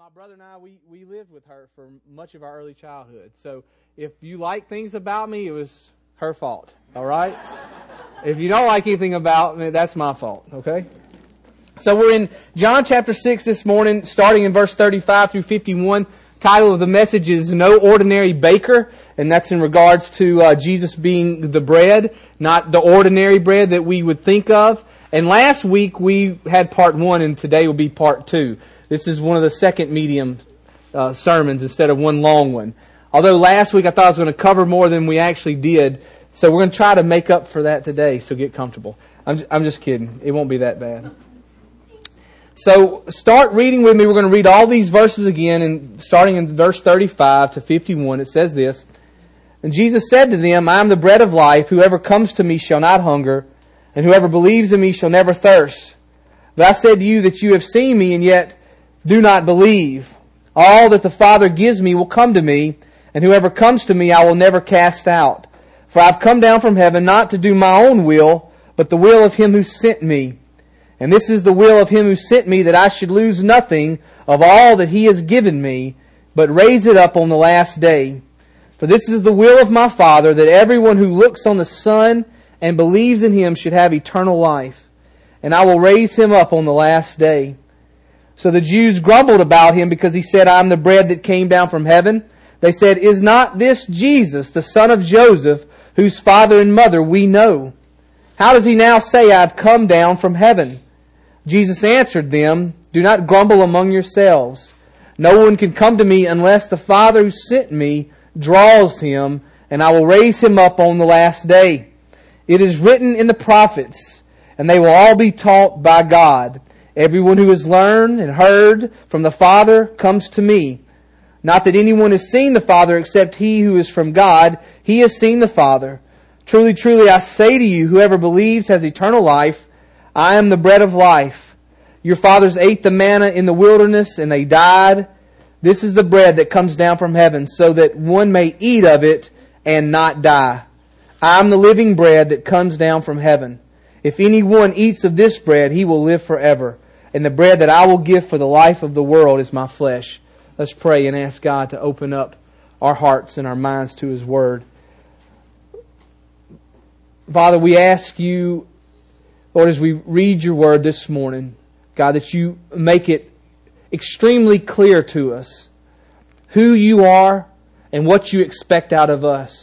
my brother and I, we lived with her for much of our early childhood. So if you like things about me, it was her fault. All right? If you don't like anything about me, that's my fault. Okay? So we're in John chapter 6 this morning, starting in verse 35 through 51. Title of the message is No Ordinary Baker, and that's in regards to Jesus being the bread, not the ordinary bread that we would think of. And last week we had part 1, and today will be part 2. This is one of the second medium sermons instead of one long one. Although last week I thought I was going to cover more than we actually did, so we're going to try to make up for that today, so get comfortable. I'm just kidding. It won't be that bad. So start reading with me. We're going to read all these verses again, and starting in verse 35 to 51, it says this. And Jesus said to them, I am the bread of life. Whoever comes to me shall not hunger, and whoever believes in me shall never thirst. But I said to you that you have seen me, and yet do not believe. All that the Father gives me will come to me, and whoever comes to me I will never cast out. For I have come down from heaven not to do my own will, but the will of Him who sent me. And this is the will of Him who sent me, that I should lose nothing of all that He has given me, but raise it up on the last day. For this is the will of my Father, that everyone who looks on the Son and believes in Him should have eternal life. And I will raise Him up on the last day. So the Jews grumbled about Him because He said, I am the bread that came down from heaven. They said, Is not this Jesus, the son of Joseph, whose father and mother we know? How does He now say, I have come down from heaven? Jesus answered them, Do not grumble among yourselves. No one can come to me unless the Father who sent me draws him, and I will raise him up on the last day. It is written in the prophets, and they will all be taught by God. Everyone who has learned and heard from the Father comes to me. Not that anyone has seen the Father except he who is from God. He has seen the Father. Truly, truly, I say to you, whoever believes has eternal life. I am the bread of life. Your fathers ate the manna in the wilderness, and they died. This is the bread that comes down from heaven, so that one may eat of it and not die. I am the living bread that comes down from heaven. If anyone eats of this bread, he will live forever. And the bread that I will give for the life of the world is my flesh. Let's pray and ask God to open up our hearts and our minds to His Word. Father, we ask You, Lord, as we read Your Word this morning, God, that You make it extremely clear to us who You are and what You expect out of us.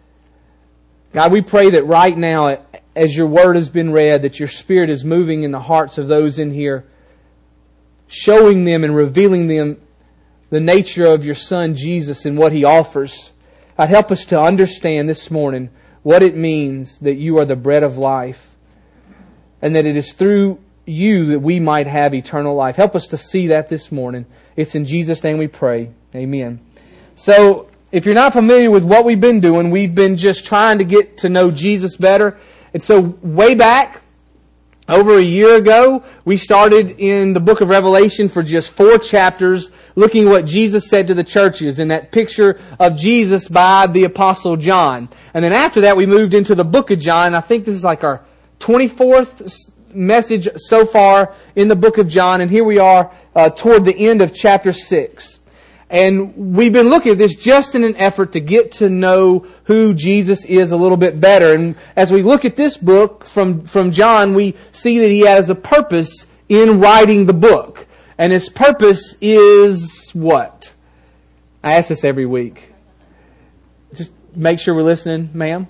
God, we pray that right now, as Your Word has been read, that Your Spirit is moving in the hearts of those in here, showing them and revealing them the nature of Your Son, Jesus, and what He offers. God, help us to understand this morning what it means that You are the bread of life, and that it is through You that we might have eternal life. Help us to see that this morning. It's in Jesus' name we pray. Amen. So, if you're not familiar with what we've been doing, we've been just trying to get to know Jesus better. And so, way back, over a year ago, we started in the book of Revelation for just 4 chapters, looking at what Jesus said to the churches, in that picture of Jesus by the Apostle John. And then after that, we moved into the book of John. I think this is like our 24th message so far in the book of John, and here we are toward the end of chapter 6. And we've been looking at this just in an effort to get to know who Jesus is a little bit better. And as we look at this book from John, we see that he has a purpose in writing the book. And his purpose is what? I ask this every week. Just make sure we're listening, ma'am.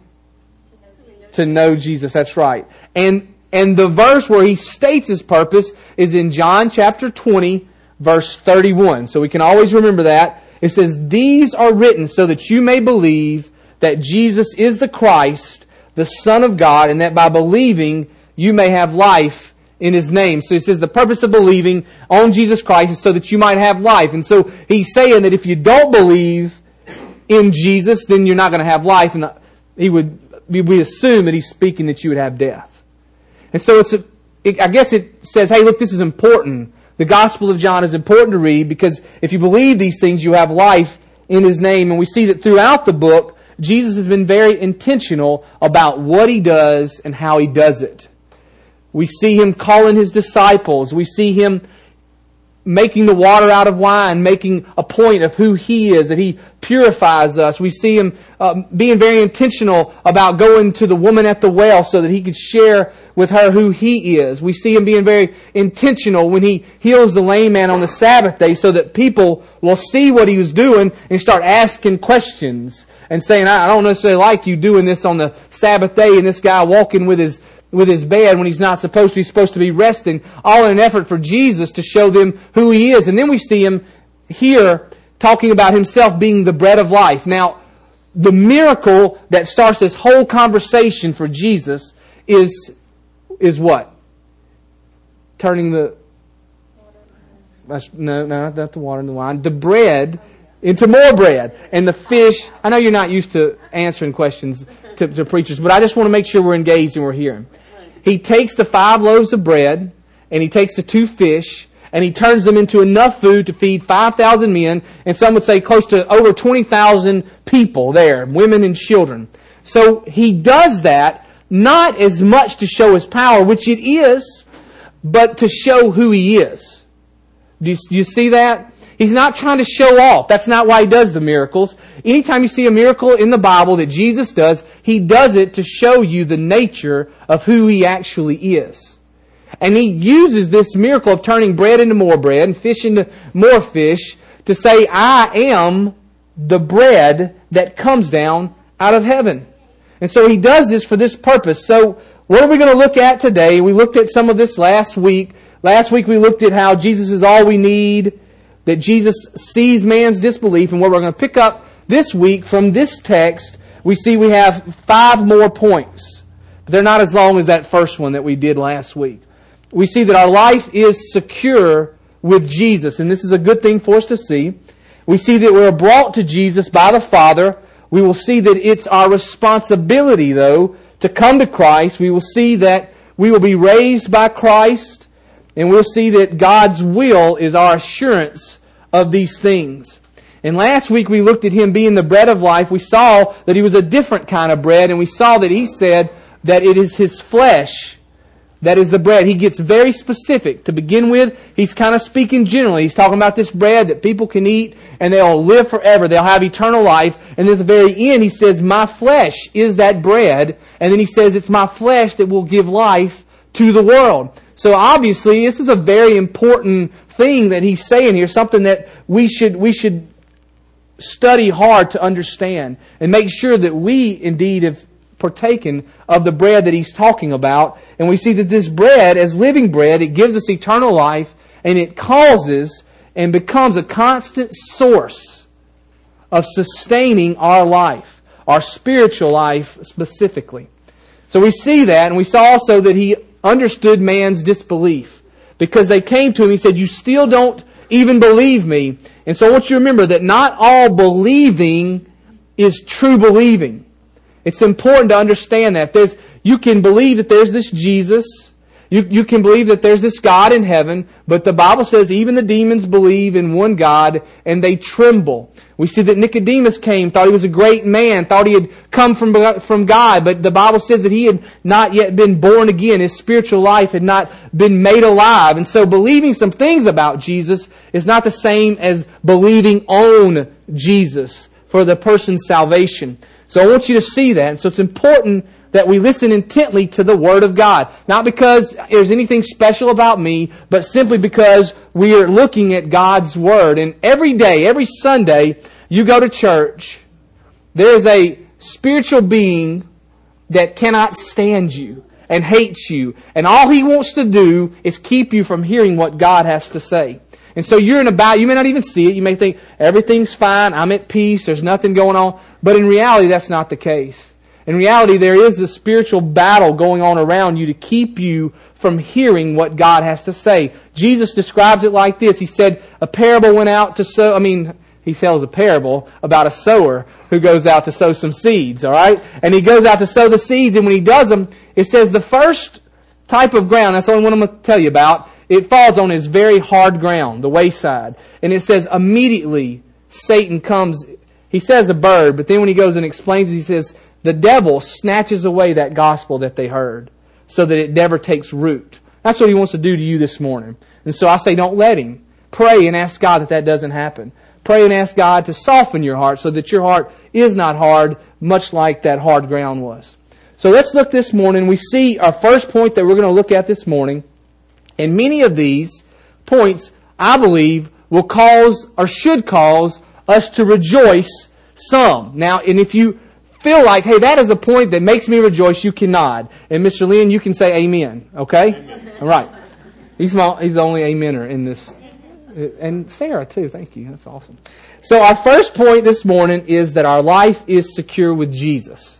To know Jesus, that's right. And the verse where he states his purpose is in John chapter 20, verse 31. So we can always remember that. It says, These are written so that you may believe that Jesus is the Christ, the Son of God, and that by believing you may have life in His name. So he says the purpose of believing on Jesus Christ is so that you might have life. And so he's saying that if you don't believe in Jesus, then you're not going to have life. And we assume that he's speaking that you would have death. And so I guess it says, hey, look, this is important. The Gospel of John is important to read because if you believe these things, you have life in His name. And we see that throughout the book, Jesus has been very intentional about what He does and how He does it. We see Him calling His disciples. We see Him making the water out of wine, making a point of who He is, that He purifies us. We see Him being very intentional about going to the woman at the well so that He could share with her who He is. We see Him being very intentional when He heals the lame man on the Sabbath day so that people will see what He was doing and start asking questions and saying, I don't necessarily like you doing this on the Sabbath day and this guy walking with his bed when he's not supposed to. He's supposed to be resting, all in an effort for Jesus to show them who He is. And then we see Him here talking about Himself being the bread of life. Now, the miracle that starts this whole conversation for Jesus is what? Turning the... No, not the water and the wine. The bread into more bread. And the fish... I know you're not used to answering questions to preachers, but I just want to make sure we're engaged and we're hearing. He takes the 5 loaves of bread, and He takes the 2 fish, and He turns them into enough food to feed 5,000 men, and some would say close to over 20,000 people there, women and children. So He does that not as much to show His power, which it is, but to show who He is. Do you see that? He's not trying to show off. That's not why He does the miracles. Anytime you see a miracle in the Bible that Jesus does, He does it to show you the nature of who He actually is. And He uses this miracle of turning bread into more bread and fish into more fish to say, I am the bread that comes down out of heaven. And so He does this for this purpose. So what are we going to look at today? We looked at some of this last week. Last week we looked at how Jesus is all we need, that Jesus sees man's disbelief. And what we're going to pick up this week from this text, we see we have 5 more points. But they're not as long as that first one that we did last week. We see that our life is secure with Jesus. And this is a good thing for us to see. We see that we're brought to Jesus by the Father. We will see that it's our responsibility, though, to come to Christ. We will see that we will be raised by Christ. And we'll see that God's will is our assurance of these things. And last week we looked at Him being the bread of life. We saw that He was a different kind of bread. And we saw that He said that it is His flesh that is the bread. He gets very specific. To begin with, He's kind of speaking generally. He's talking about this bread that people can eat and they'll live forever. They'll have eternal life. And at the very end He says, my flesh is that bread. And then He says, it's my flesh that will give life to the world. So obviously, this is a very important thing that He's saying here, something that we should study hard to understand and make sure that we indeed have partaken of the bread that He's talking about. And we see that this bread, as living bread, it gives us eternal life, and it causes and becomes a constant source of sustaining our life, our spiritual life specifically. So we see that, and we saw also that He understood man's disbelief. Because they came to Him, He said, you still don't even believe me. And so I want you to remember that not all believing is true believing. It's important to understand that. You can believe that there's this Jesus. You can believe that there's this God in heaven. But the Bible says even the demons believe in one God and they tremble. We see that Nicodemus came, thought he was a great man, thought he had come from God. But the Bible says that he had not yet been born again. His spiritual life had not been made alive. And so believing some things about Jesus is not the same as believing on Jesus for the person's salvation. So I want you to see that. And so it's important that we listen intently to the Word of God. Not because there's anything special about me, but simply because we are looking at God's Word. And every day, every Sunday, you go to church, there is a spiritual being that cannot stand you and hates you. And all he wants to do is keep you from hearing what God has to say. And so you're in a battle. You may not even see it. You may think, everything's fine, I'm at peace, there's nothing going on. But in reality, that's not the case. In reality, there is a spiritual battle going on around you to keep you from hearing what God has to say. Jesus describes it like this. He said, a parable went out to sow. He tells a parable about a sower who goes out to sow some seeds, all right? And he goes out to sow the seeds, and when he does them, it says the first type of ground, that's the only one I'm going to tell you about, it falls on his very hard ground, the wayside. And it says immediately Satan comes. He says a bird, but then when he goes and explains it, he says the devil snatches away that gospel that they heard so that it never takes root. That's what he wants to do to you this morning. And so I say don't let him. Pray and ask God that doesn't happen. Pray and ask God to soften your heart so that your heart is not hard, much like that hard ground was. So let's look this morning. We see our first point that we're going to look at this morning. And many of these points, I believe, will cause or should cause us to rejoice some. Now, and if you feel like, hey, that is a point that makes me rejoice, you can nod. And Mr. Lynn, you can say amen. Okay? Amen. All right. He's the only amener in this. And Sarah, too. Thank you. That's awesome. So our first point this morning is that our life is secure with Jesus.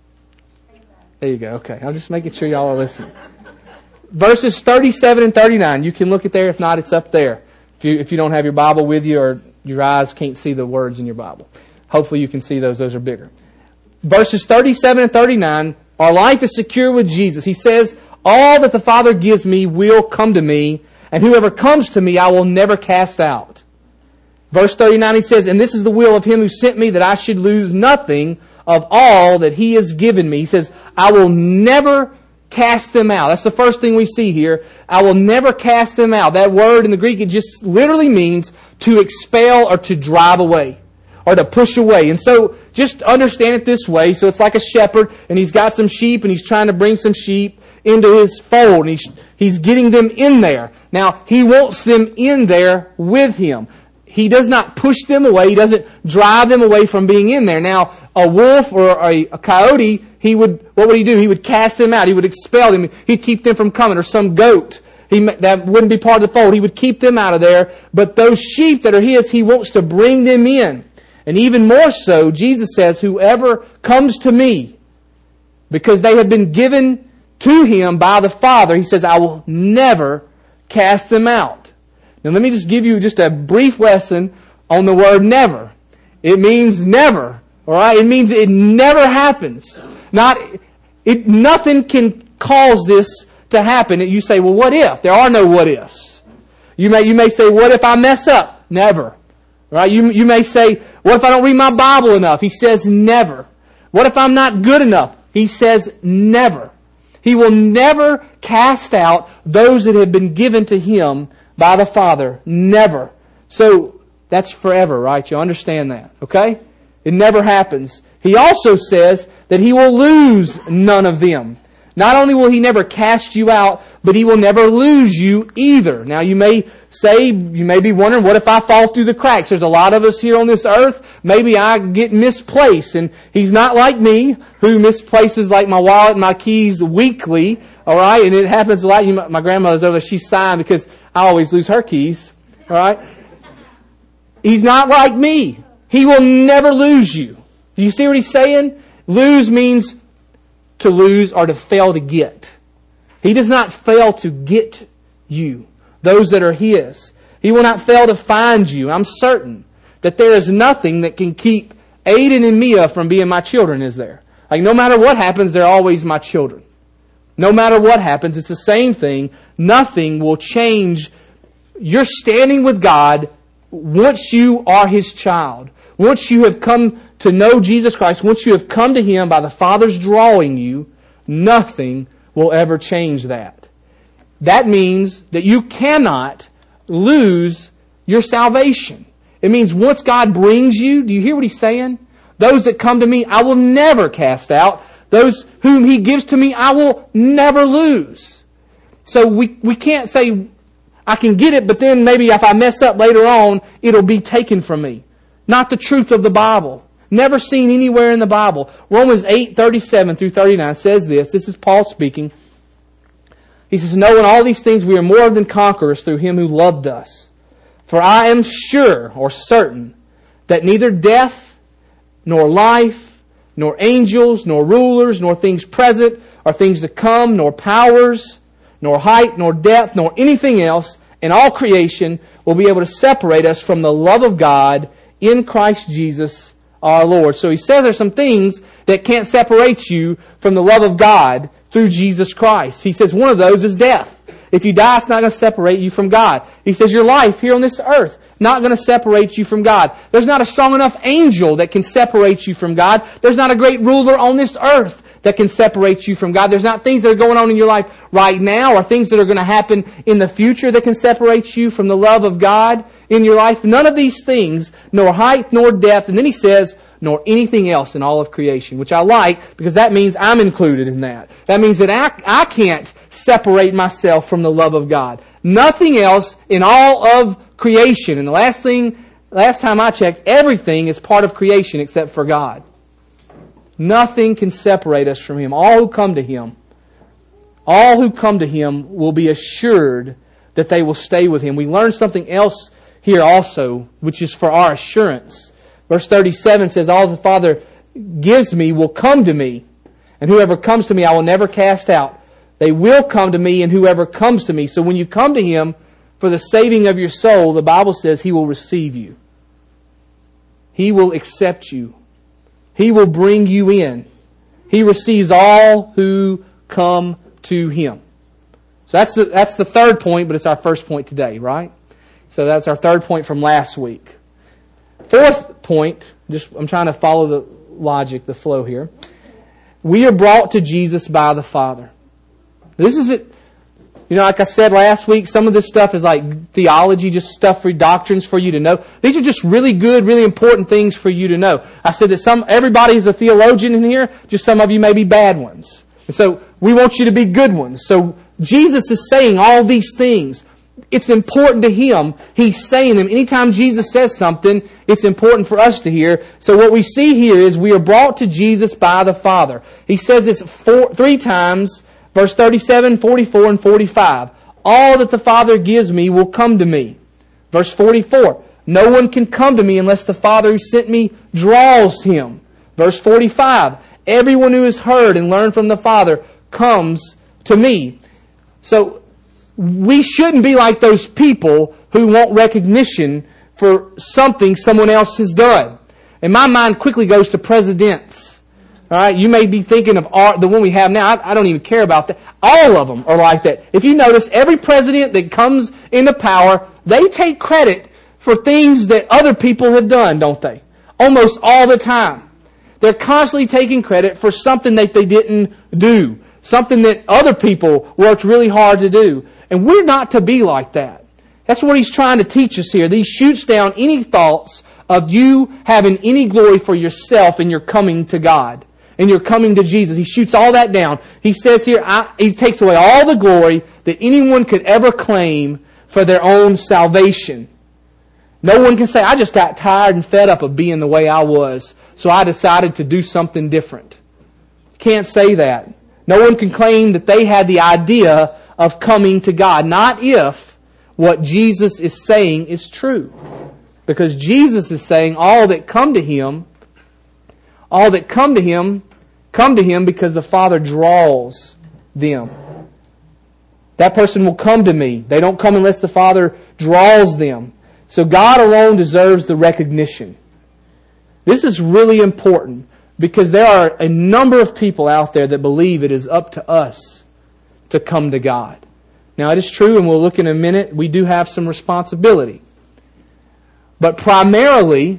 There you go. Okay. I'm just making sure y'all are listening. Verses 37 and 39. You can look at there. If not, it's up there. If you don't have your Bible with you or your eyes can't see the words in your Bible. Hopefully you can see those. Those are bigger. Verses 37 and 39. Our life is secure with Jesus. He says, all that the Father gives me will come to me, and whoever comes to me I will never cast out. Verse 39 he says, and this is the will of Him who sent me, that I should lose nothing of all that He has given me. He says, I will never cast them out. That's the first thing we see here. I will never cast them out. That word in the Greek, it just literally means to expel or to drive away or to push away. And so just understand it this way. So it's like a shepherd and he's got some sheep and he's trying to bring some sheep into his fold. And he's getting them in there. Now, he wants them in there with him. He does not push them away. He doesn't drive them away from being in there. Now, a wolf or a coyote, what would he do? He would cast them out. He would expel them. He'd keep them from coming. Or some goat, that wouldn't be part of the fold. He would keep them out of there. But those sheep that are His, He wants to bring them in. And even more so, Jesus says, whoever comes to me, because they have been given to Him by the Father, He says, I will never cast them out. Now let me just give you just a brief lesson on the word never. It means never. Alright? It means it never happens. Nothing can cause this to happen. You say, well, what if? There are no what ifs. You may say, what if I mess up? Never. Right? You may say, what if I don't read my Bible enough? He says never. What if I'm not good enough? He says never. He will never cast out those that have been given to Him by the Father. Never. So, that's forever, right? You understand that, okay? It never happens. He also says that He will lose none of them. Not only will He never cast you out, but He will never lose you either. Now you may be wondering, what if I fall through the cracks? There's a lot of us here on this earth. Maybe I get misplaced. And He's not like me, who misplaces like my wallet and my keys weekly. Alright? And it happens a lot. My grandmother's over there, she's sighing because I always lose her keys. Alright? He's not like me. He will never lose you. Do you see what He's saying? Lose means to lose or to fail to get. He does not fail to get you, those that are His. He will not fail to find you. I'm certain that there is nothing that can keep Aiden and Mia from being my children, is there? Like no matter what happens, they're always my children. No matter what happens, it's the same thing. Nothing will change your standing with God once you are His child. Once you have come to know Jesus Christ, once you have come to Him by the Father's drawing you, nothing will ever change that. That means that you cannot lose your salvation. It means once God brings you, do you hear what He's saying? Those that come to me, I will never cast out. Those whom He gives to me, I will never lose. So we can't say, I can get it, but then maybe if I mess up later on, it'll be taken from me. Not the truth of the Bible. Never seen anywhere in the Bible. Romans 8:37 through 39 says this. This is Paul speaking. He says, knowing all these things, we are more than conquerors through Him who loved us. For I am sure or certain that neither death, nor life, nor angels, nor rulers, nor things present, or things to come, nor powers, nor height, nor depth, nor anything else in all creation will be able to separate us from the love of God in Christ Jesus our Lord. So he says there's some things that can't separate you from the love of God through Jesus Christ. He says one of those is death. If you die, it's not going to separate you from God. He says your life here on this earth, not going to separate you from God. There's not a strong enough angel that can separate you from God. There's not a great ruler on this earth that can separate you from God. There's not things that are going on in your life right now or things that are going to happen in the future that can separate you from the love of God in your life. None of these things, nor height nor depth. And then he says, nor anything else in all of creation, which I like because that means I'm included in that. That means that I can't separate myself from the love of God. Nothing else in all of creation. And the last time I checked, everything is part of creation except for God. Nothing can separate us from Him. All who come to Him will be assured that they will stay with Him. We learn something else here also, which is for our assurance. Verse 37 says, all the Father gives me will come to me, and whoever comes to me I will never cast out. They will come to me, and whoever comes to me. So when you come to Him for the saving of your soul, the Bible says He will receive you. He will accept you. He will bring you in. He receives all who come to Him. So that's the third point, but it's our first point today, right? So that's our third point from last week. Fourth point, I'm trying to follow the logic, the flow here. We are brought to Jesus by the Father. This is it. Like I said last week, some of this stuff is like theology, just stuff for doctrines for you to know. These are just really good, really important things for you to know. I said that everybody is a theologian in here, just some of you may be bad ones. And so we want you to be good ones. So Jesus is saying all these things. It's important to Him. He's saying them. Anytime Jesus says something, it's important for us to hear. So what we see here is we are brought to Jesus by the Father. He says this three times, verse 37, 44, and 45. All that the Father gives me will come to me. Verse 44. No one can come to me unless the Father who sent me draws him. Verse 45. Everyone who has heard and learned from the Father comes to me. So we shouldn't be like those people who want recognition for something someone else has done. And my mind quickly goes to presidents. All right, you may be thinking of the one we have now. I don't even care about that. All of them are like that. If you notice, every president that comes into power, they take credit for things that other people have done, don't they? Almost all the time. They're constantly taking credit for something that they didn't do. Something that other people worked really hard to do. And we're not to be like that. That's what he's trying to teach us here. He shoots down any thoughts of you having any glory for yourself in your coming to God. And you're coming to Jesus. He shoots all that down. He says here, he takes away all the glory that anyone could ever claim for their own salvation. No one can say, I just got tired and fed up of being the way I was, so I decided to do something different. Can't say that. No one can claim that they had the idea of coming to God. Not if what Jesus is saying is true. Because Jesus is saying all that come to Him come to Him because the Father draws them. That person will come to me. They don't come unless the Father draws them. So God alone deserves the recognition. This is really important because there are a number of people out there that believe it is up to us to come to God. Now it is true, and we'll look in a minute, we do have some responsibility. But primarily,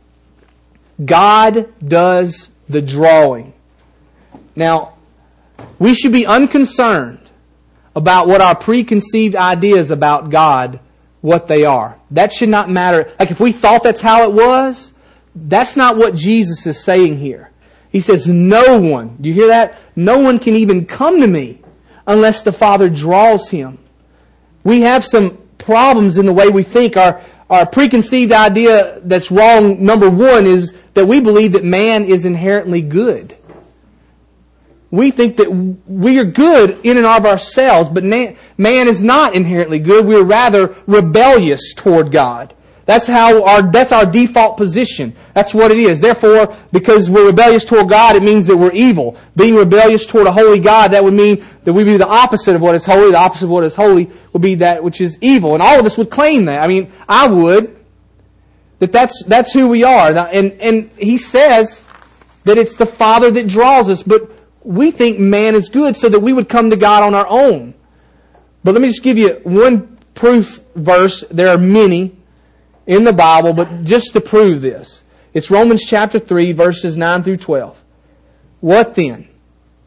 God does the drawing. Now, we should be unconcerned about what our preconceived ideas about God, what they are. That should not matter. Like if we thought that's how it was, that's not what Jesus is saying here. He says, no one, do you hear that? No one can even come to me unless the Father draws him. We have some problems in the way we think. Our preconceived idea that's wrong, number one, is that we believe that man is inherently good. We think that we are good in and of ourselves, but man is not inherently good. We're rather rebellious toward God. That's our default position. That's what it is. Therefore, because we're rebellious toward God, it means that we're evil. Being rebellious toward a holy God, that would mean that we be the opposite of what is holy. The opposite of what is holy would be that which is evil. And all of us would claim that. I mean, I would. That's who we are. And he says that it's the Father that draws us, but we think man is good so that we would come to God on our own. But let me just give you one proof verse. There are many in the Bible, but just to prove this. It's Romans chapter 3, verses 9 through 12. What then?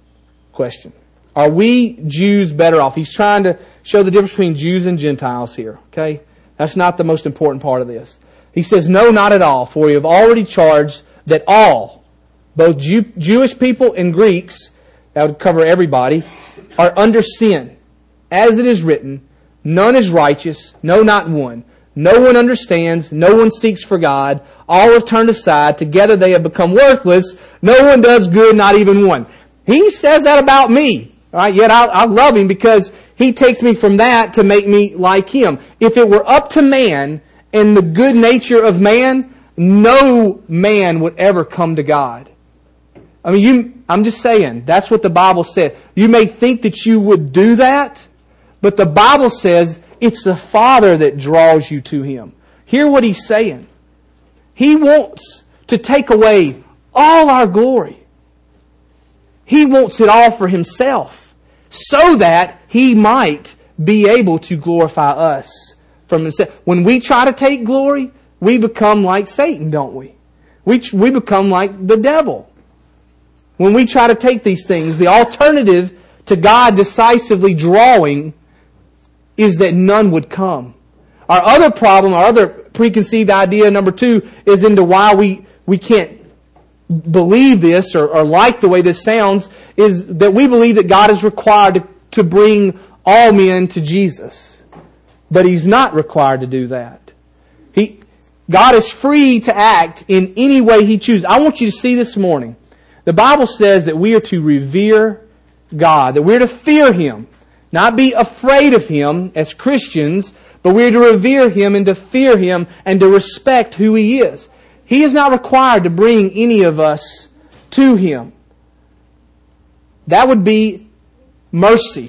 question. Are we Jews better off? He's trying to show the difference between Jews and Gentiles here. Okay? That's not the most important part of this. He says, no, not at all, for we have already charged that all, both Jewish people and Greeks, that would cover everybody, are under sin. As it is written, none is righteous, no, not one. No one understands, no one seeks for God. All have turned aside, together they have become worthless. No one does good, not even one. He says that about me. All right? Yet I love Him because He takes me from that to make me like Him. If it were up to man and the good nature of man, no man would ever come to God. I mean, I'm just saying, that's what the Bible said. You may think that you would do that, but the Bible says it's the Father that draws you to Him. Hear what He's saying. He wants to take away all our glory. He wants it all for Himself, so that He might be able to glorify us from Himself. When we try to take glory, we become like Satan, don't we? We become like the devil. When we try to take these things, the alternative to God decisively drawing is that none would come. Our other problem, our other preconceived idea, number 2, is into why we can't believe this or like the way this sounds, is that we believe that God is required to bring all men to Jesus. But He's not required to do that. God is free to act in any way He chooses. I want you to see this morning, the Bible says that we are to revere God, that we're to fear Him, not be afraid of Him as Christians, but we're to revere Him and to fear Him and to respect who He is. He is not required to bring any of us to Him. That would be mercy.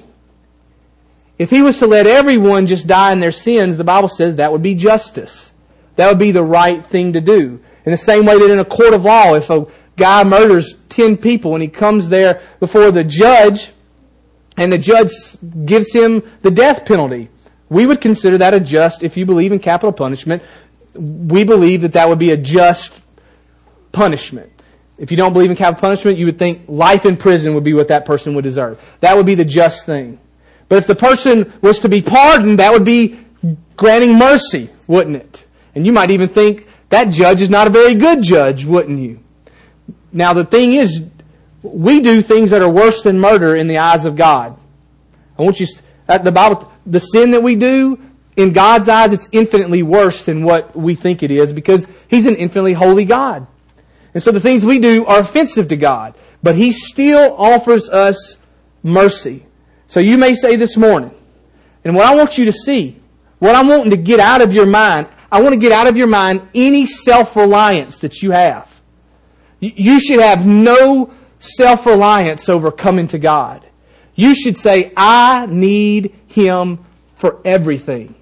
If He was to let everyone just die in their sins, the Bible says that would be justice. That would be the right thing to do. In the same way that in a court of law, if a guy murders 10 people and he comes there before the judge and the judge gives him the death penalty, we would consider that a just, if you believe in capital punishment, we believe that that would be a just punishment. If you don't believe in capital punishment, you would think life in prison would be what that person would deserve. That would be the just thing. But if the person was to be pardoned, that would be granting mercy, wouldn't it? And you might even think that judge is not a very good judge, wouldn't you? Now the thing is, we do things that are worse than murder in the eyes of God. I want you, the Bible, the sin that we do, in God's eyes, it's infinitely worse than what we think it is because He's an infinitely holy God. And so the things we do are offensive to God. But He still offers us mercy. So you may say this morning, and what I want you to see, what I'm wanting to get out of your mind, I want to get out of your mind any self-reliance that you have. You should have no self-reliance over coming to God. You should say, I need Him for everything.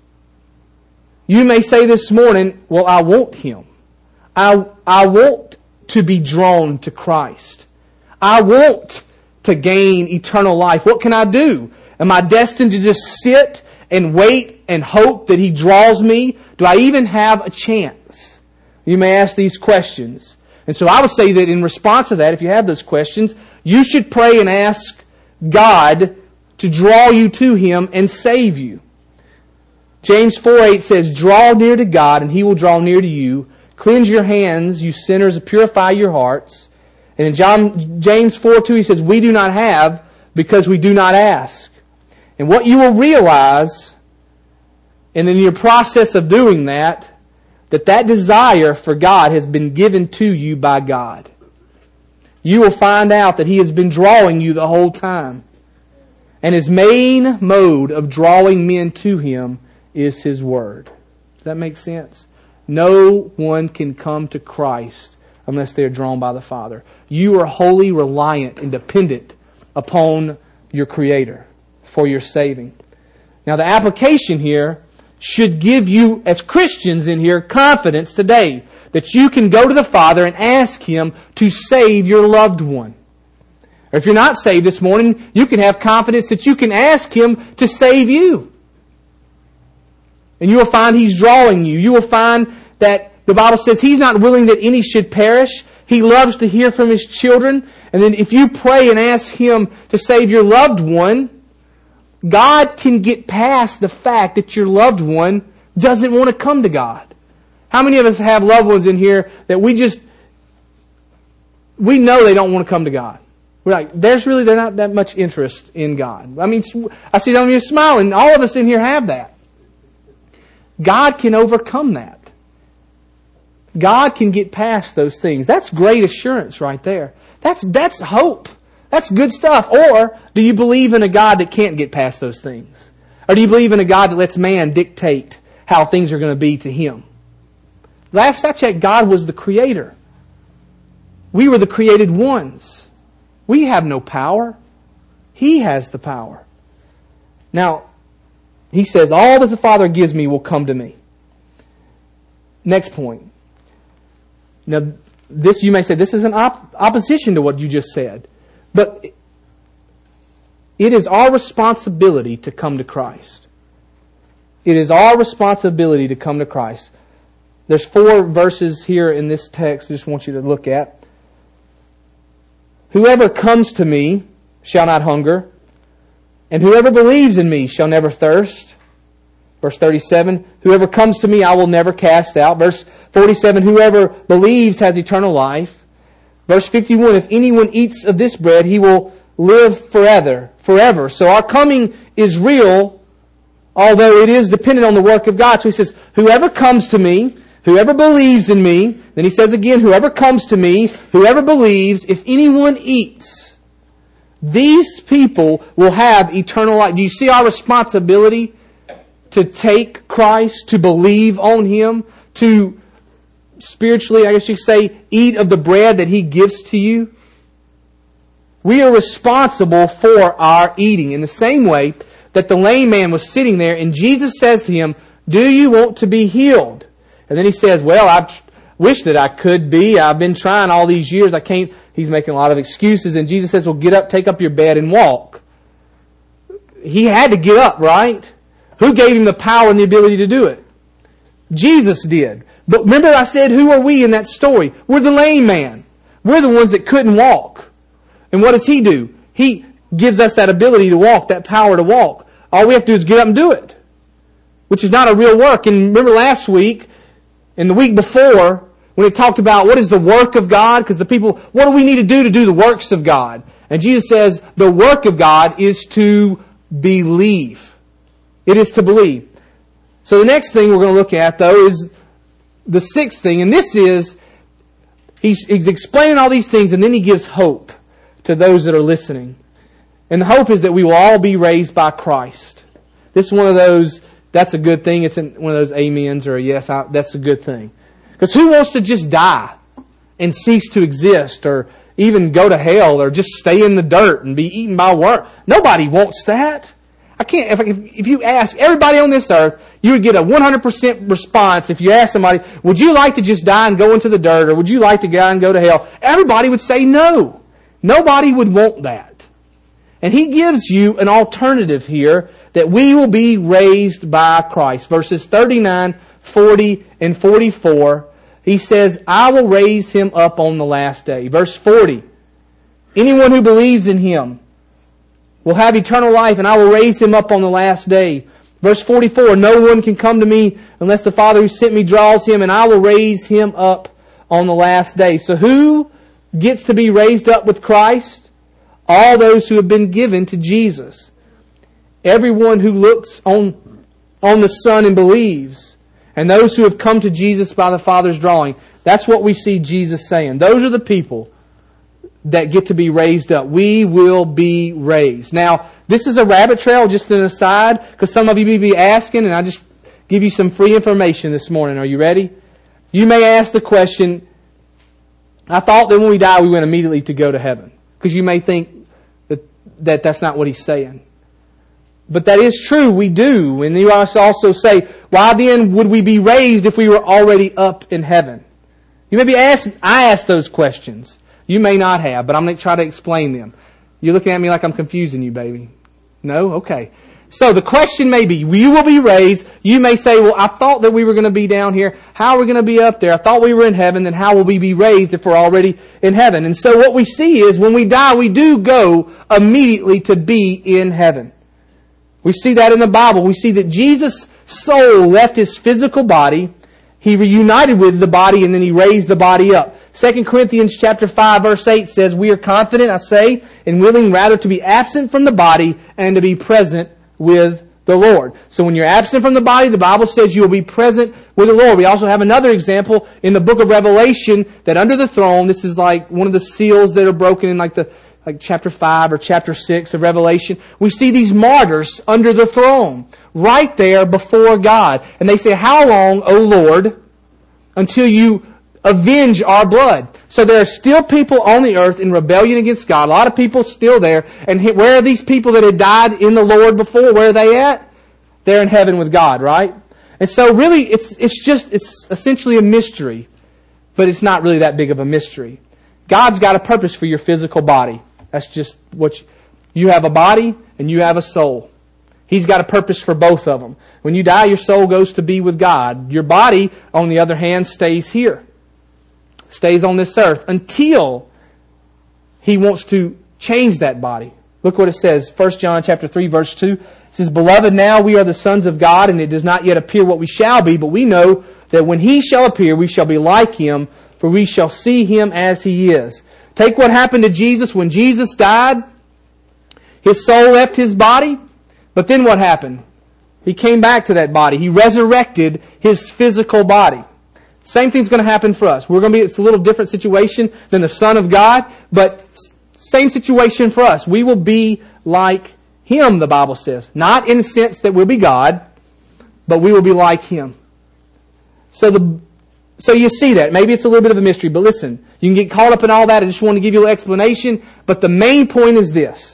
You may say this morning, well, I want Him. I want to be drawn to Christ. I want to gain eternal life. What can I do? Am I destined to just sit and wait and hope that He draws me? Do I even have a chance? You may ask these questions. And so I would say that in response to that, if you have those questions, you should pray and ask God to draw you to Him and save you. James 4:8 says, draw near to God and He will draw near to you. Cleanse your hands, you sinners, and purify your hearts. And in James 4:2 he says, we do not have because we do not ask. And what you will realize, and in your process of doing that desire for God has been given to you by God. You will find out that He has been drawing you the whole time. And His main mode of drawing men to Him is His Word. Does that make sense? No one can come to Christ unless they are drawn by the Father. You are wholly reliant and dependent upon your Creator for your saving. Now the application here should give you, as Christians in here, confidence today that you can go to the Father and ask Him to save your loved one. Or if you're not saved this morning, you can have confidence that you can ask Him to save you. And you will find He's drawing you. You will find that the Bible says He's not willing that any should perish. He loves to hear from His children. And then if you pray and ask Him to save your loved one, God can get past the fact that your loved one doesn't want to come to God. How many of us have loved ones in here that we know they don't want to come to God? We're like, there's not that much interest in God. I mean, I see them you smiling. All of us in here have that. God can overcome that. God can get past those things. That's great assurance right there. That's hope. That's good stuff. Or do you believe in a God that can't get past those things? Or do you believe in a God that lets man dictate how things are going to be to him? Last I checked, God was the creator. We were the created ones. We have no power. He has the power. Now, He says, all that the Father gives me will come to me. Next point. Now, this you may say, this is an opposition to what you just said. But it is our responsibility to come to Christ. It is our responsibility to come to Christ. There's 4 verses here in this text I just want you to look at. Whoever comes to me shall not hunger, and whoever believes in me shall never thirst. Verse 37, whoever comes to me I will never cast out. Verse 47, whoever believes has eternal life. Verse 51, if anyone eats of this bread, he will live forever. So our coming is real, although it is dependent on the work of God. So He says, whoever comes to me, whoever believes in me, then He says again, whoever comes to me, whoever believes, if anyone eats, these people will have eternal life. Do you see our responsibility to take Christ, to believe on Him, to spiritually, I guess you could say, eat of the bread that He gives to you? We are responsible for our eating. In the same way that the lame man was sitting there and Jesus says to him, do you want to be healed? And then he says, well, I wish that I could be. I've been trying all these years. I can't. He's making a lot of excuses. And Jesus says, well, get up, take up your bed and walk. He had to get up, right? Who gave him the power and the ability to do it? Jesus did. But remember I said, who are we in that story? We're the lame man. We're the ones that couldn't walk. And what does He do? He gives us that ability to walk, that power to walk. All we have to do is get up and do it. Which is not a real work. And remember last week, and the week before, when it talked about what is the work of God, because the people, what do we need to do the works of God? And Jesus says, the work of God is to believe. It is to believe. So the next thing we're going to look at, though, is the 6th thing. And this is, he's explaining all these things, and then He gives hope to those that are listening. And the hope is that we will all be raised by Christ. This is one of those, that's a good thing. It's one of those amens or a yes, that's a good thing. Because who wants to just die and cease to exist or even go to hell or just stay in the dirt and be eaten by worm? Nobody wants that. I can't, if you ask everybody on this earth, you would get a 100% response if you ask somebody, would you like to just die and go into the dirt or would you like to die and go to hell? Everybody would say no. Nobody would want that. And He gives you an alternative here that we will be raised by Christ. Verses 39, 40, and 44, He says, I will raise him up on the last day. Verse 40, anyone who believes in Him will have eternal life, and I will raise him up on the last day. Verse 44, no one can come to me unless the Father who sent me draws him, and I will raise him up on the last day. So who gets to be raised up with Christ? All those who have been given to Jesus. Everyone who looks on the Son and believes. And those who have come to Jesus by the Father's drawing. That's what we see Jesus saying. Those are the people that get to be raised up. We will be raised. Now, this is a rabbit trail, just an aside, because some of you may be asking, and I just give you some free information this morning. Are you ready? You may ask the question, I thought that when we die, we went immediately to go to heaven. Because you may think that that's not what He's saying. But that is true, we do. And you also say, why then would we be raised if we were already up in heaven? You may be asking, I asked those questions. You may not have, but I'm going to try to explain them. You're looking at me like I'm confusing you, baby. No? Okay. So the question may be, you will be raised. You may say, well, I thought that we were going to be down here. How are we going to be up there? I thought we were in heaven. Then how will we be raised if we're already in heaven? And so what we see is when we die, we do go immediately to be in heaven. We see that in the Bible. We see that Jesus' soul left His physical body. He reunited with the body and then He raised the body up. 2 Corinthians chapter 5 verse 8 says, we are confident, I say, and willing rather to be absent from the body and to be present with the Lord. So when you're absent from the body, the Bible says you will be present with the Lord. We also have another example in the book of Revelation that under the throne, this is like one of the seals that are broken in like chapter 5 or chapter 6 of Revelation. We see these martyrs under the throne, right there before God. And they say, how long, O Lord, until you avenge our blood? So there are still people on the earth in rebellion against God. A lot of people still there. And where are these people that had died in the Lord before? Where are they at? They're in heaven with God, right? And so really, it's essentially a mystery. But it's not really that big of a mystery. God's got a purpose for your physical body. That's just what you have a body and you have a soul. He's got a purpose for both of them. When you die, your soul goes to be with God. Your body, on the other hand, stays here. Stays on this earth until He wants to change that body. Look what it says. 1 John chapter 3 verse 2. It says, Beloved, now we are the sons of God, and it does not yet appear what we shall be, but we know that when He shall appear, we shall be like Him, for we shall see Him as He is. Take what happened to Jesus when Jesus died. His soul left His body. But then what happened? He came back to that body. He resurrected His physical body. Same thing's going to happen for us. It's a little different situation than the Son of God, but same situation for us. We will be like Him, the Bible says. Not in the sense that we'll be God, but we will be like Him. So you see that. Maybe it's a little bit of a mystery, but listen, you can get caught up in all that. I just want to give you an explanation. But the main point is this.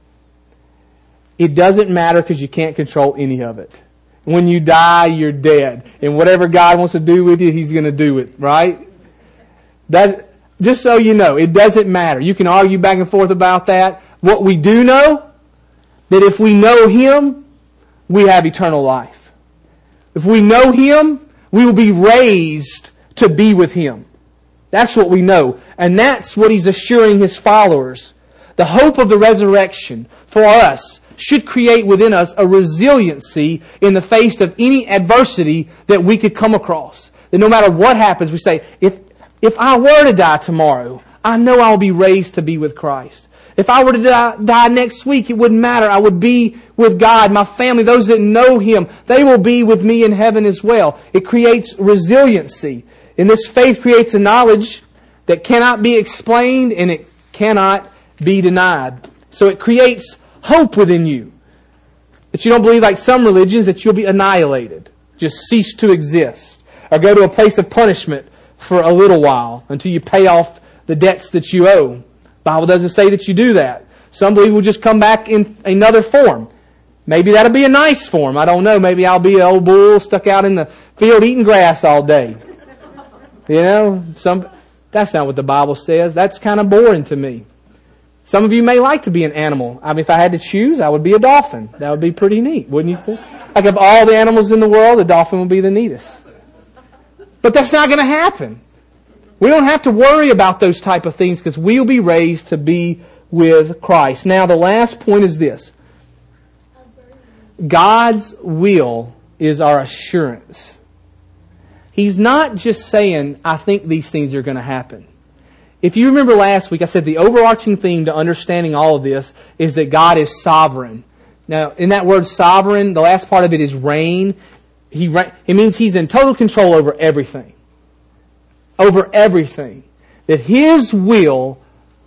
It doesn't matter because you can't control any of it. When you die, you're dead. And whatever God wants to do with you, He's going to do it, right? Just so you know, it doesn't matter. You can argue back and forth about that. What we do know, that if we know Him, we have eternal life. If we know Him, we will be raised to be with Him. That's what we know. And that's what He's assuring His followers. The hope of the resurrection for us should create within us a resiliency in the face of any adversity that we could come across. That no matter what happens, we say, if I were to die tomorrow, I know I'll be raised to be with Christ. If I were to die next week, it wouldn't matter. I would be with God. My family, those that know Him, they will be with me in heaven as well. It creates resiliency. And this faith creates a knowledge that cannot be explained and it cannot be denied. So it creates hope within you. That you don't believe like some religions that you'll be annihilated. Just cease to exist. Or go to a place of punishment for a little while until you pay off the debts that you owe. The Bible doesn't say that you do that. Some believe we'll just come back in another form. Maybe that'll be a nice form. I don't know. Maybe I'll be an old bull stuck out in the field eating grass all day. You know, that's not what the Bible says. That's kind of boring to me. Some of you may like to be an animal. I mean, if I had to choose, I would be a dolphin. That would be pretty neat, wouldn't you think? Like of all the animals in the world, the dolphin would be the neatest. But that's not going to happen. We don't have to worry about those type of things because we'll be raised to be with Christ. Now, the last point is this. God's will is our assurance. He's not just saying, I think these things are going to happen. If you remember last week, I said the overarching theme to understanding all of this is that God is sovereign. Now, in that word sovereign, the last part of it is reign. It means He's in total control over everything. Over everything. That His will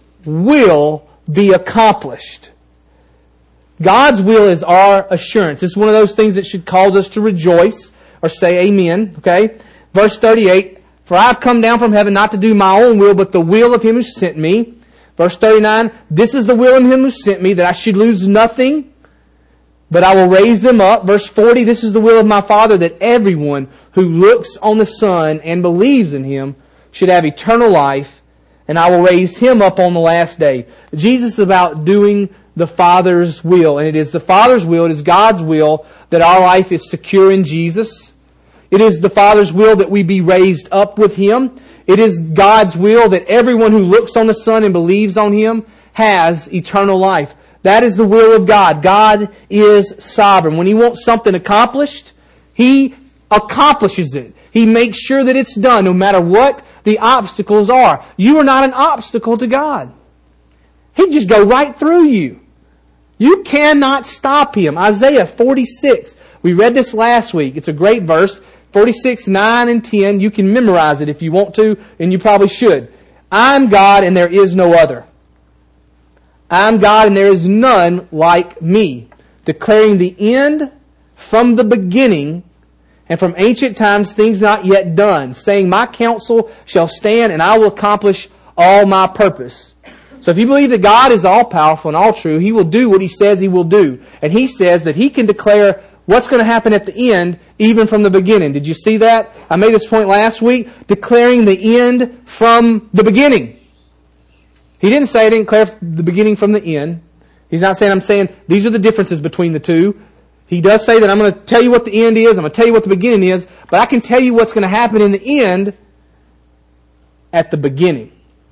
be accomplished. God's will is our assurance. It's one of those things that should cause us to rejoice or say amen. Okay? Verse 38. For I have come down from heaven not to do my own will, but the will of Him who sent me. Verse 39, this is the will of Him who sent me, that I should lose nothing, but I will raise them up. Verse 40, this is the will of my Father, that everyone who looks on the Son and believes in Him should have eternal life, and I will raise him up on the last day. Jesus is about doing the Father's will. And it is the Father's will, it is God's will that our life is secure in Jesus. It is the Father's will that we be raised up with Him. It is God's will that everyone who looks on the Son and believes on Him has eternal life. That is the will of God. God is sovereign. When He wants something accomplished, He accomplishes it. He makes sure that it's done no matter what the obstacles are. You are not an obstacle to God. He'd just go right through you. You cannot stop Him. Isaiah 46. We read this last week. It's a great verse. 46, 9 and 10. You can memorize it if you want to, and you probably should. I'm God and there is no other. I'm God and there is none like me, declaring the end from the beginning and from ancient times things not yet done, saying, my counsel shall stand and I will accomplish all my purpose. So if you believe that God is all-powerful and all-true, He will do what He says He will do. And He says that He can declare what's going to happen at the end, even from the beginning. Did you see that? I made this point last week, declaring the end from the beginning. He didn't say I didn't declare the beginning from the end. He's not saying, I'm saying these are the differences between the two. He does say that I'm going to tell you what the end is, I'm going to tell you what the beginning is, but I can tell you what's going to happen in the end at the beginning.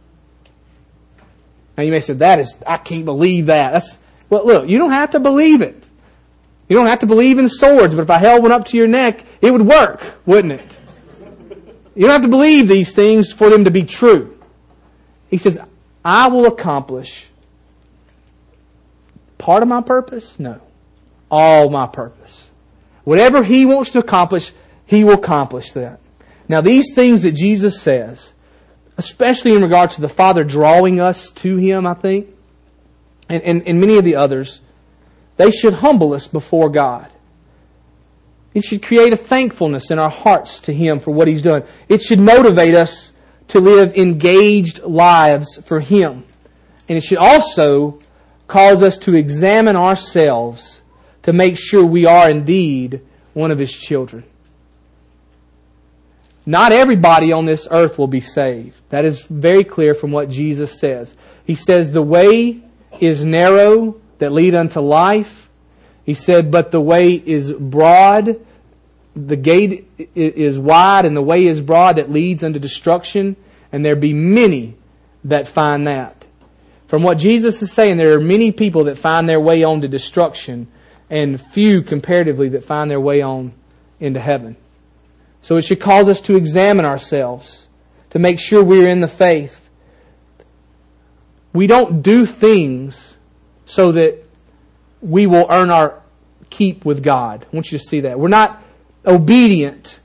Now you may say, I can't believe that. Well, look, you don't have to believe it. You don't have to believe in swords, but if I held one up to your neck, it would work, wouldn't it? You don't have to believe these things for them to be true. He says, I will accomplish part of my purpose? No. All my purpose. Whatever He wants to accomplish, He will accomplish that. Now these things that Jesus says, especially in regard to the Father drawing us to Him, I think, and many of the others, they should humble us before God. It should create a thankfulness in our hearts to Him for what He's done. It should motivate us to live engaged lives for Him. And it should also cause us to examine ourselves to make sure we are indeed one of His children. Not everybody on this earth will be saved. That is very clear from what Jesus says. He says, the way is narrow that lead unto life. He said, but the way is broad, the gate is wide, and the way is broad that leads unto destruction, and there be many that find that. From what Jesus is saying, there are many people that find their way on to destruction, and few comparatively that find their way on into heaven. So it should cause us to examine ourselves, to make sure we're in the faith. We don't do things so that we will earn our keep with God. I want you to see that. We're not obedient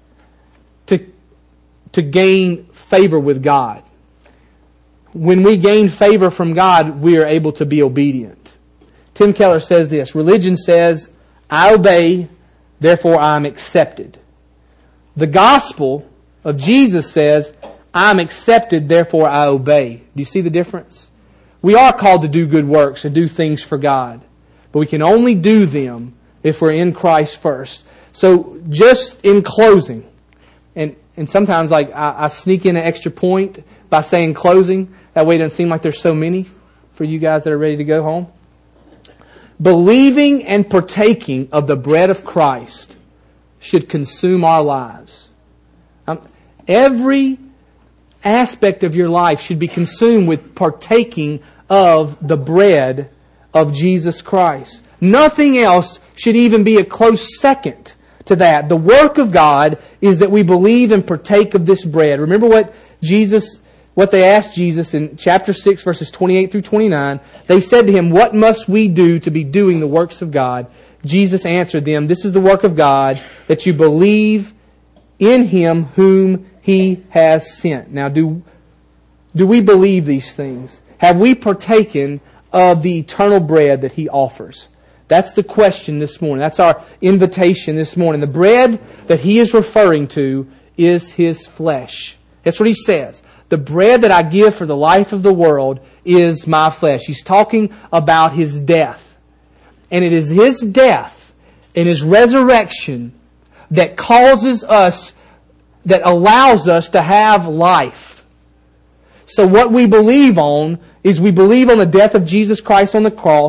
to gain favor with God. When we gain favor from God, we are able to be obedient. Tim Keller says this, religion says, I obey, therefore I am accepted. The gospel of Jesus says, I'm accepted, therefore I obey. Do you see the difference? We are called to do good works and do things for God. But we can only do them if we're in Christ first. So just in closing, and sometimes I sneak in an extra point by saying closing. That way it doesn't seem like there's so many for you guys that are ready to go home. Believing and partaking of the bread of Christ should consume our lives. Every aspect of your life should be consumed with partaking of the bread of Jesus Christ. Nothing else should even be a close second to that. The work of God is that we believe and partake of this bread. Remember what they asked Jesus in chapter 6, verses 28 through 29. They said to Him, what must we do to be doing the works of God? Jesus answered them, this is the work of God, that you believe in Him whom He has sent. Now, do we believe these things? Have we partaken of the eternal bread that He offers? That's the question this morning. That's our invitation this morning. The bread that He is referring to is His flesh. That's what He says. The bread that I give for the life of the world is my flesh. He's talking about His death. And it is His death and His resurrection that causes us, that allows us to have life. So what we believe on is we believe on the death of Jesus Christ on the cross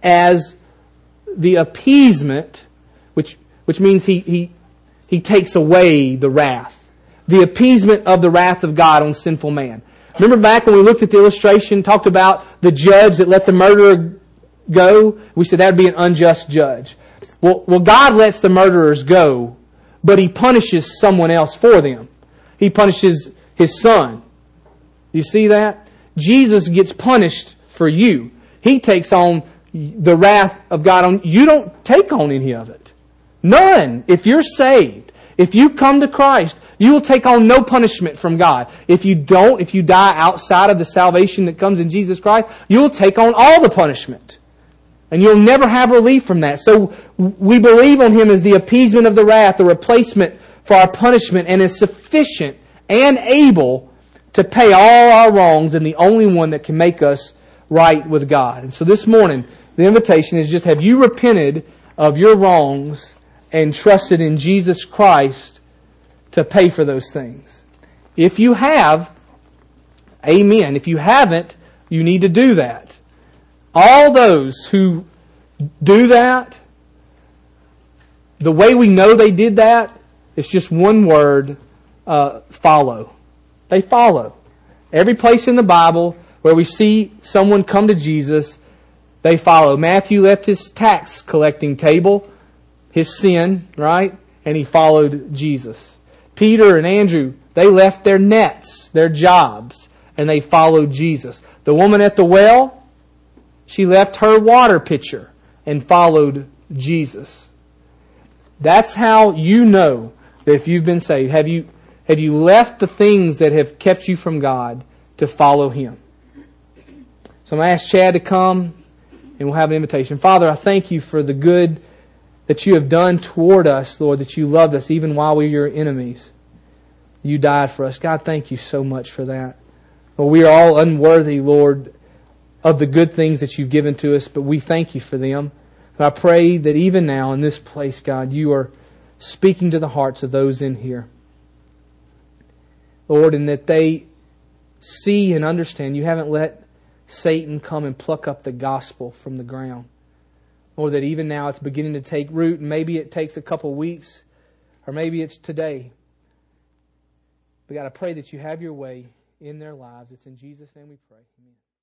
as the appeasement, which means He takes away the wrath. The appeasement of the wrath of God on sinful man. Remember back when we looked at the illustration, talked about the judge that let the murderer go? We said that would be an unjust judge. Well, God lets the murderers go, but He punishes someone else for them. He punishes His Son. You see that? Jesus gets punished for you. He takes on the wrath of God. You don't take on any of it. None. If you're saved, if you come to Christ, you will take on no punishment from God. If you don't, if you die outside of the salvation that comes in Jesus Christ, you will take on all the punishment. And you'll never have relief from that. So we believe on Him as the appeasement of the wrath, the replacement for our punishment, and is sufficient and able to pay all our wrongs, and the only one that can make us right with God. And so this morning, the invitation is just, have you repented of your wrongs and trusted in Jesus Christ to pay for those things? If you have, amen. If you haven't, you need to do that. All those who do that, the way we know they did that, it's just one word, follow. They follow. Every place in the Bible where we see someone come to Jesus, they follow. Matthew left his tax collecting table, his sin, right? And he followed Jesus. Peter and Andrew, they left their nets, their jobs, and they followed Jesus. The woman at the well, she left her water pitcher and followed Jesus. That's how you know that if you've been saved. Have you left the things that have kept you from God to follow Him? So I'm going to ask Chad to come and we'll have an invitation. Father, I thank You for the good that You have done toward us, Lord, that You loved us even while we were Your enemies. You died for us. God, thank You so much for that. Lord, we are all unworthy, Lord, of the good things that You've given to us, but we thank You for them. And I pray that even now in this place, God, You are speaking to the hearts of those in here. Lord, and that they see and understand You haven't let Satan come and pluck up the gospel from the ground. Lord, that even now it's beginning to take root, and maybe it takes a couple of weeks, or maybe it's today. But God, I pray that You have Your way in their lives. It's in Jesus' name we pray. Amen.